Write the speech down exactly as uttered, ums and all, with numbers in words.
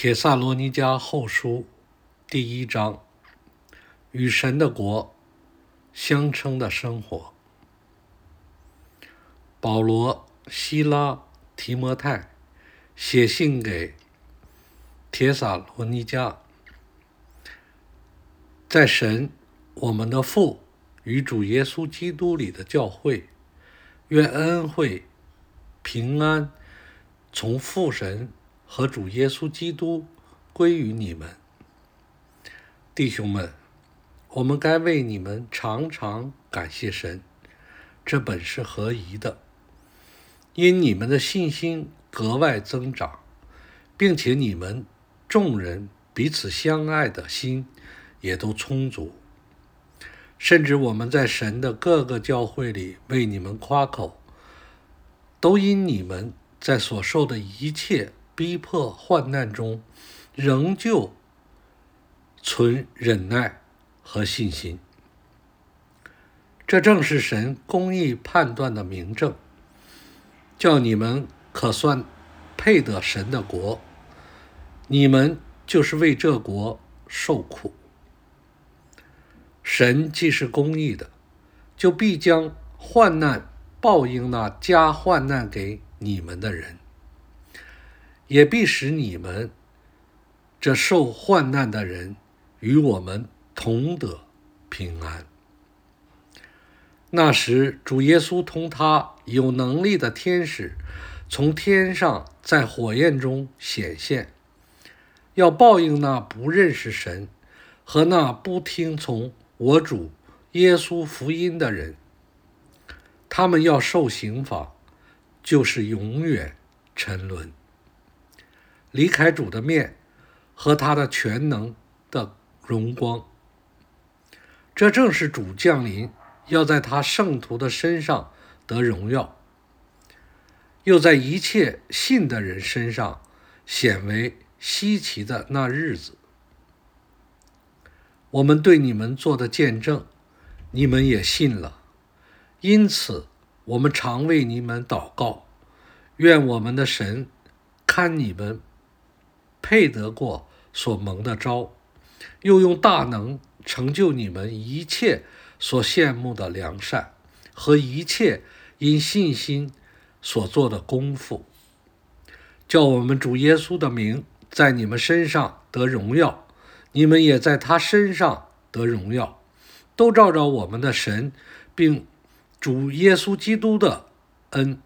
帖撒罗尼迦后书第一章，与神的国相称的生活。保罗、希拉、提摩太写信给帖撒罗尼迦，在神我们的父与主耶稣基督里的教会，愿恩惠、平安从父神和主耶稣基督归于你们。弟兄们，我们该为你们常常感谢神，这本是合宜的，因你们的信心格外增长，并且你们众人彼此相爱的心也都充足，甚至我们在神的各个教会里为你们夸口，都因你们在所受的一切逼迫患难中，仍旧存忍耐和信心。这正是神公义判断的明证，叫你们可算配得神的国，你们就是为这国受苦。神既是公义的，就必将患难报应那加患难给你们的人，也必使你们这受患难的人与我们同得平安。那时主耶稣同他有能力的天使从天上在火焰中显现，要报应那不认识神和那不听从我主耶稣福音的人，他们要受刑罚，就是永远沉沦，离开主的面和他的全能的荣光。这正是主降临，要在他圣徒的身上得荣耀，又在一切信的人身上显为稀奇的那日子。我们对你们做的见证，你们也信了，因此我们常为你们祷告，愿我们的神看你们配得过所蒙的召，又用大能成就你们一切所羡慕的良善和一切因信心所做的功夫，叫我们主耶稣的名在你们身上得荣耀，你们也在他身上得荣耀，都照着我们的神并主耶稣基督的恩。